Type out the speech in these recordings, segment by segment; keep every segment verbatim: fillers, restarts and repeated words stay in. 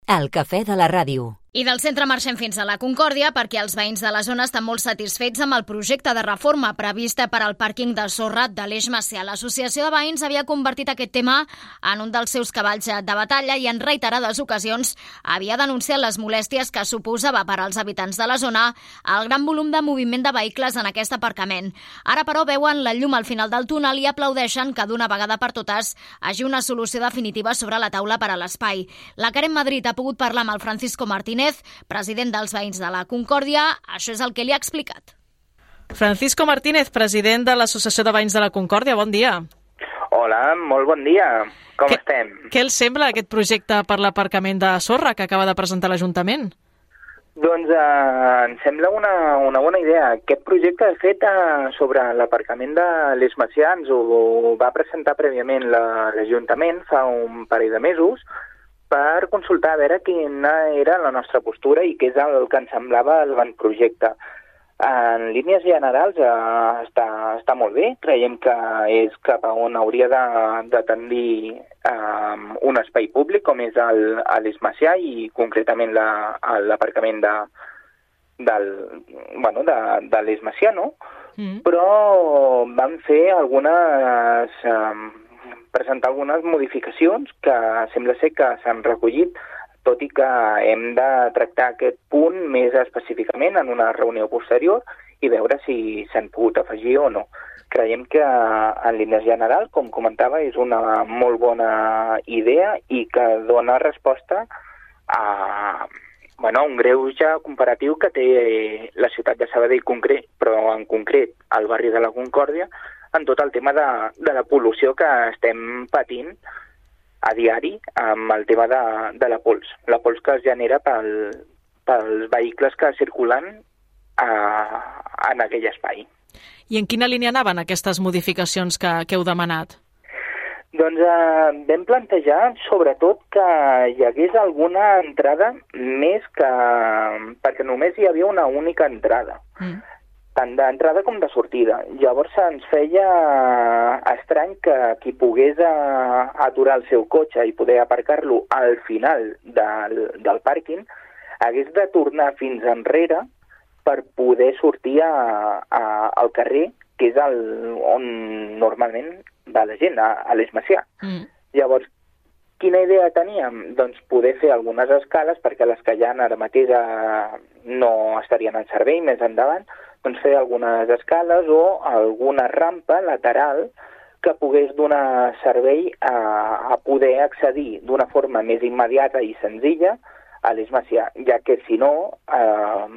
El cafè de la ràdio. I del centre marxem fins a la Concòrdia perquè els veïns de la zona estan molt satisfets amb el projecte de reforma prevista per al pàrquing de sorra de l'Eix Macià. L'Associació de Veïns havia convertit aquest tema en un dels seus cavalls de batalla i en reiterades ocasions havia denunciat les molèsties que suposava per als habitants de la zona el gran volum de moviment de vehicles en aquest aparcament. Ara, però, veuen la llum al final del túnel i aplaudeixen que d'una vegada per totes hagi una solució definitiva sobre la taula per a l'espai. La Karen Madrid ha pogut parlar amb el Francisco Martínez, president dels veïns de la Concòrdia. Això és el que li ha explicat. Francisco Martínez, president de l'Associació de Veïns de la Concòrdia, bon dia. Hola, molt bon dia. Com Què, estem? Què els sembla aquest projecte per l'aparcament de sorra que acaba de presentar l'Ajuntament? Doncs eh, em sembla una, una bona idea. Aquest projecte, de fet, eh, sobre l'aparcament de l'Eix Macià ens ho va presentar prèviament la, l'Ajuntament fa un parell de mesos per consultar a veure quina era la nostra postura i què és el que ens semblava el projecte. En línies generals eh, està, està molt bé, creiem que és cap a on hauria de, de tendir eh, un espai públic com és el, l'Eix Macià i concretament la, l'aparcament de, del, bueno, de, de l'Eix Macià, no? Mm. Però vam fer algunes... Eh, presentar algunes modificacions que sembla ser que s'han recollit, tot i que hem de tractar aquest punt més específicament en una reunió posterior i veure si s'han pogut afegir o no. Creiem que en línies general, com comentava, és una molt bona idea i que dona resposta a, bueno, un greuge comparatiu que té la ciutat de Sabadell concret, però en concret al barri de la Concòrdia, en tot el tema de, de la pol·lució que estem patint a diari amb el tema de, de la pols. La pols que es genera pel, pels vehicles que circulen a, en aquell espai. I en quina línia anaven aquestes modificacions que, que heu demanat? Doncs eh, vam plantejar sobretot que hi hagués alguna entrada més que... perquè només hi havia una única entrada. Mm. Tant d'entrada com de sortida. Llavors ens feia estrany que qui pogués aturar el seu cotxe i poder aparcar-lo al final del, del pàrquing hagués de tornar fins enrere per poder sortir a, a, al carrer, que és el, on normalment va la gent, a, a l'Eix Macià. Mm. Llavors, quina idea teníem? Doncs poder fer algunes escales, perquè les que hi ha ara mateix no estarien en servei més endavant, doncs fer algunes escales o alguna rampa lateral que pogués donar servei a, a poder accedir d'una forma més immediata i senzilla a l'Eix Macià, ja que si no eh,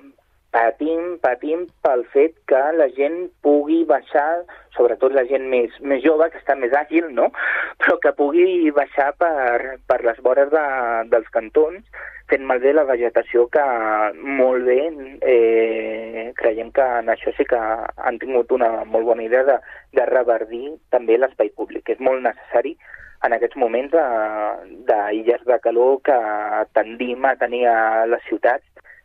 patim, patim pel fet que la gent pugui baixar, sobretot la gent més, més jove, que està més àgil, no? Però que pugui baixar per, per les vores de, dels cantons, fent malbé la vegetació que molt bé eh, creiem que en això sí que han tingut una molt bona idea de, de reverdir també l'espai públic. És molt necessari en aquests moments d'illes de calor que tendim a tenir a les ciutats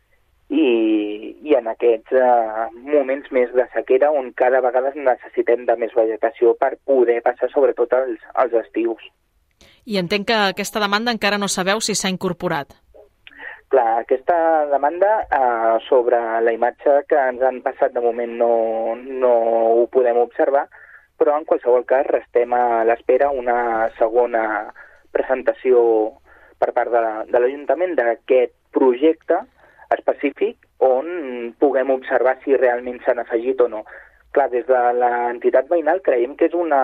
i, i en aquests uh, moments més de sequera on cada vegada necessitem de més vegetació per poder passar sobretot els, els estius. I entenc que aquesta demanda encara no sabeu si s'ha incorporat. Clar, aquesta demanda eh, sobre la imatge que ens han passat de moment no, no ho podem observar, però en qualsevol cas restem a l'espera una segona presentació per part de, de l'Ajuntament d'aquest projecte específic on puguem observar si realment s'han afegit o no. Clar, des de l'entitat veïnal creiem que és una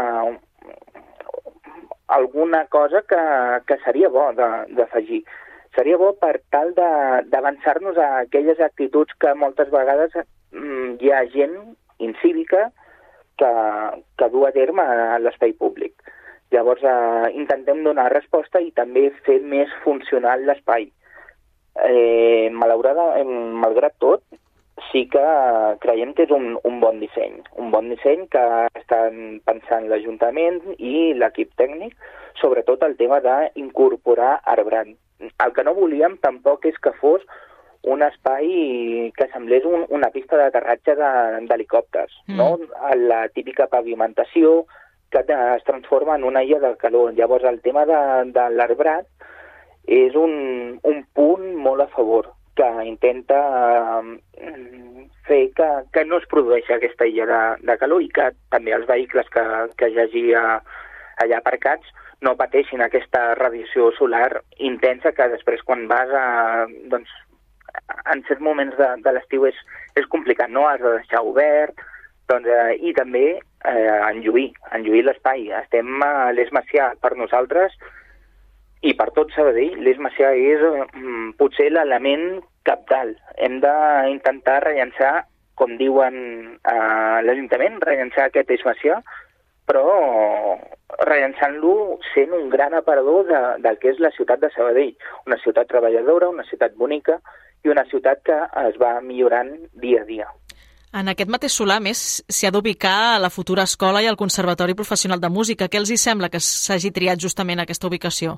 alguna cosa que, que seria bo d'afegir. Seria bo per tal d'avançar-nos a aquelles actituds que moltes vegades mm, hi ha gent incívica que, que du a terme a l'espai públic. Llavors eh, intentem donar resposta i també fer més funcional l'espai. Eh, malauradament, malgrat tot, sí que creiem que és un, un bon disseny. Un bon disseny que estan pensant l'Ajuntament i l'equip tècnic, sobretot el tema d'incorporar arbrat. El que no volíem tampoc és que fos un espai que semblés un, una pista d'aterratge d'helicòpters, mm. no? La típica pavimentació que es transforma en una illa de calor. Llavors el tema de, de l'arbrat és un, un punt molt a favor, que intenta eh, fer que, que no es produeixi aquesta illa de, de calor i que també els vehicles que, que hi hagi a, allà aparcats no pateixin aquesta radiació solar intensa que després quan vas a, doncs, en certs moments de, de l'estiu és, és complicat, no? Has de deixar obert, doncs, eh, i també eh, enlluir, enlluir l'espai. Estem a l'Eix Macià per nosaltres i per tot Sabadell. l'Eix Macià és mm, potser l'element cabdal. Hem d'intentar rellençar, com diuen a l'Ajuntament, rellençar aquest Eix Macià, però rellençant-lo sent un gran aparador de, del que és la ciutat de Sabadell. Una ciutat treballadora, una ciutat bonica i una ciutat que es va millorant dia a dia. En aquest mateix solar, més, s'hi ha d'ubicar la futura escola i el Conservatori Professional de Música. Què els hi sembla que s'hagi triat justament aquesta ubicació?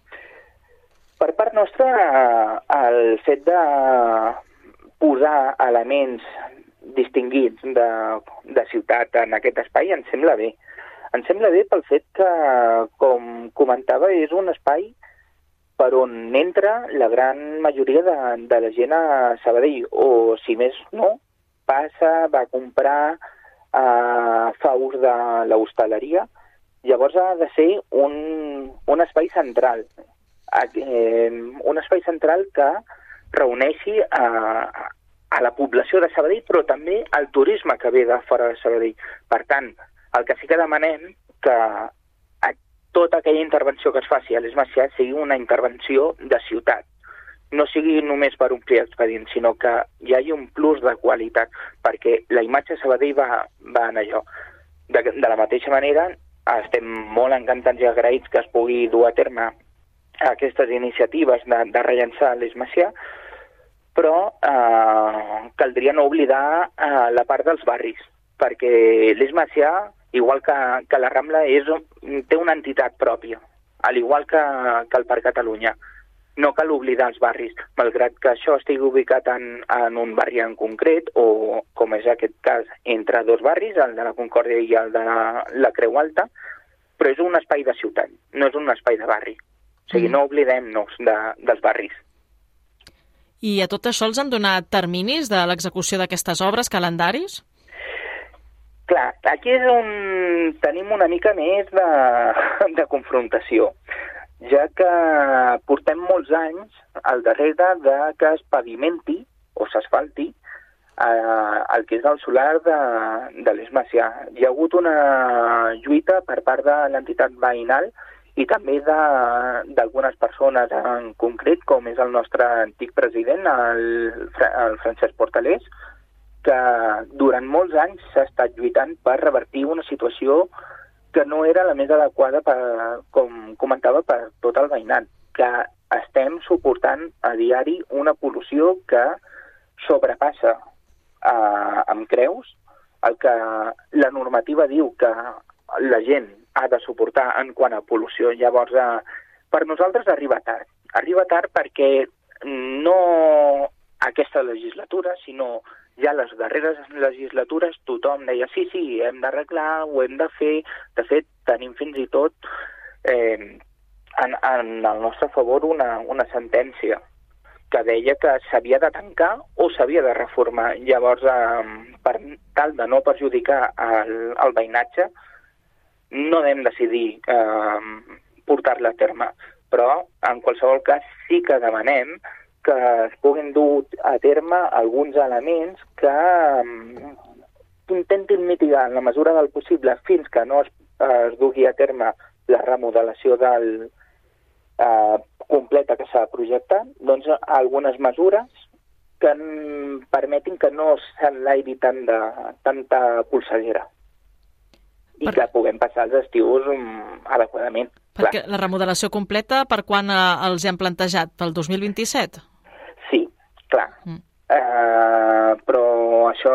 Per part nostra, el fet de posar elements distinguits de, de ciutat en aquest espai ens sembla bé. Ens sembla bé pel fet que, com comentava, és un espai per on entra la gran majoria de, de la gent a Sabadell, o si més no, passa, va a comprar, eh, fa ús de l'hostaleria. Llavors ha de ser un, un espai central, eh, un espai central que reuneixi a, a la població de Sabadell, però també al turisme que ve de fora de Sabadell. Per tant, el que sí que demanem que a tota aquella intervenció que es faci a l'Eix Macià sigui una intervenció de ciutat. No sigui només per omplir expedient, sinó que hi hagi un plus de qualitat, perquè la imatge de Sabadell va, va en allò. De, de la mateixa manera, estem molt encantats i agraïts que es pugui dur a terme aquestes iniciatives de, de rellençar l'Eix Macià, però eh, caldria no oblidar eh, la part dels barris, perquè l'Eix Macià, igual que, que la Rambla, és, té una entitat pròpia, al igual que, que el Parc Catalunya. No cal oblidar els barris, malgrat que això estigui ubicat en, en un barri en concret, o, com és aquest cas, entre dos barris, el de la Concòrdia i el de la, la Creu Alta, però és un espai de ciutat, no és un espai de barri. O sigui, no oblidem-nos de, dels barris. I a tot això els han donat terminis de l'execució d'aquestes obres, calendaris? Clar, aquí és on tenim una mica més de, de confrontació, ja que portem molts anys al darrere de que es pavimenti o s'asfalti eh, el que és el solar de, de l'Eix Macià. Hi ha hagut una lluita per part de l'entitat veïnal i també d'algunes persones en concret, com és el nostre antic president, el, el Francesc Portalés, que durant molts anys s'ha estat lluitant per revertir una situació que no era la més adequada, per, com comentava, per tot el veïnat, que estem suportant a diari una pol·lució que sobrepassa eh, amb creus el que la normativa diu que la gent ha de suportar en quant a pol·lució. Llavors, eh, per nosaltres arriba tard. Arriba tard perquè no aquesta legislatura, sinó ja les darreres legislatures tothom deia sí, sí, hem d'arreglar, ho hem de fer. De fet, tenim fins i tot eh, en, en el nostre favor una, una sentència que deia que s'havia de tancar o s'havia de reformar. Llavors, eh, per tal de no perjudicar el, el veïnatge, no vam decidir eh, portar-la a terme. Però, en qualsevol cas, sí que demanem que es puguin dur a terme alguns elements que um, intentin mitigar en la mesura del possible fins que no es, es dugui a terme la remodelació del uh, completa que s'ha projectat, doncs algunes mesures que permetin que no s'enlairi tant de, tanta polseguera i per... que puguem passar els estius um, adequadament. Perquè clar. La remodelació completa, per quan eh, els hi han plantejat? Pel dos mil vint-i-set? Sí, clar. Mm. Uh, però això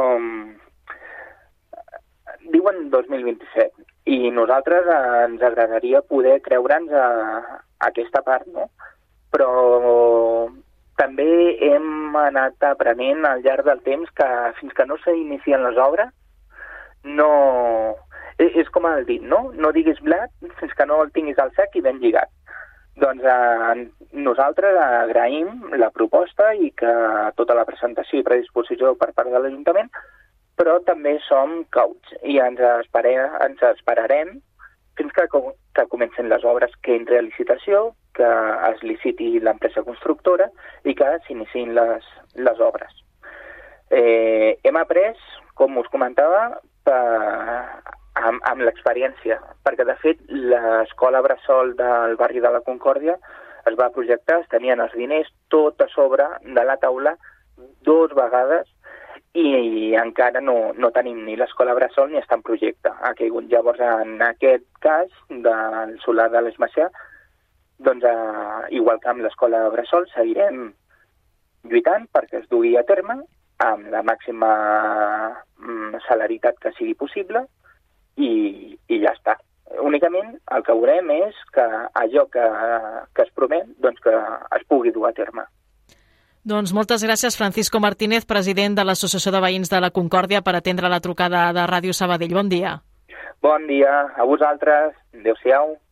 diuen dos mil vint-i-set i nosaltres uh, ens agradaria poder creure'ns a, a aquesta part, no? Però també hem anat aprenent al llarg del temps que fins que no s'inicien les obres no... És com el dit, no? No diguis blat fins que no el tinguis al sac i ben lligat. Doncs eh, nosaltres agraïm la proposta i que tota la presentació i predisposició per part de l'Ajuntament, però també som cauts i ens, espere, ens esperarem fins que, que comencen les obres, que entri a licitació, que es liciti l'empresa constructora i que s'iniciïn les, les obres. Eh, hem après, com us comentava, per, amb, amb l'experiència, perquè de fet l'escola Bressol del barri de la Concòrdia es va projectar, es tenien els diners tot a sobre de la taula dues vegades i encara no, no tenim ni l'escola Bressol ni està en projecte. Ha caigut. Llavors, en aquest cas del solar de l'Eix Macià, doncs, eh, igual que amb l'escola Bressol, seguirem lluitant perquè es dugui a terme amb la màxima mm, celeritat que sigui possible i, i ja està. Únicament el que veurem és que allò que, que es promet doncs que es pugui dur a terme. Doncs moltes gràcies, Francisco Martínez, president de l'Associació de Veïns de la Concòrdia, per atendre la trucada de Ràdio Sabadell. Bon dia. Bon dia a vosaltres. Adéu-siau.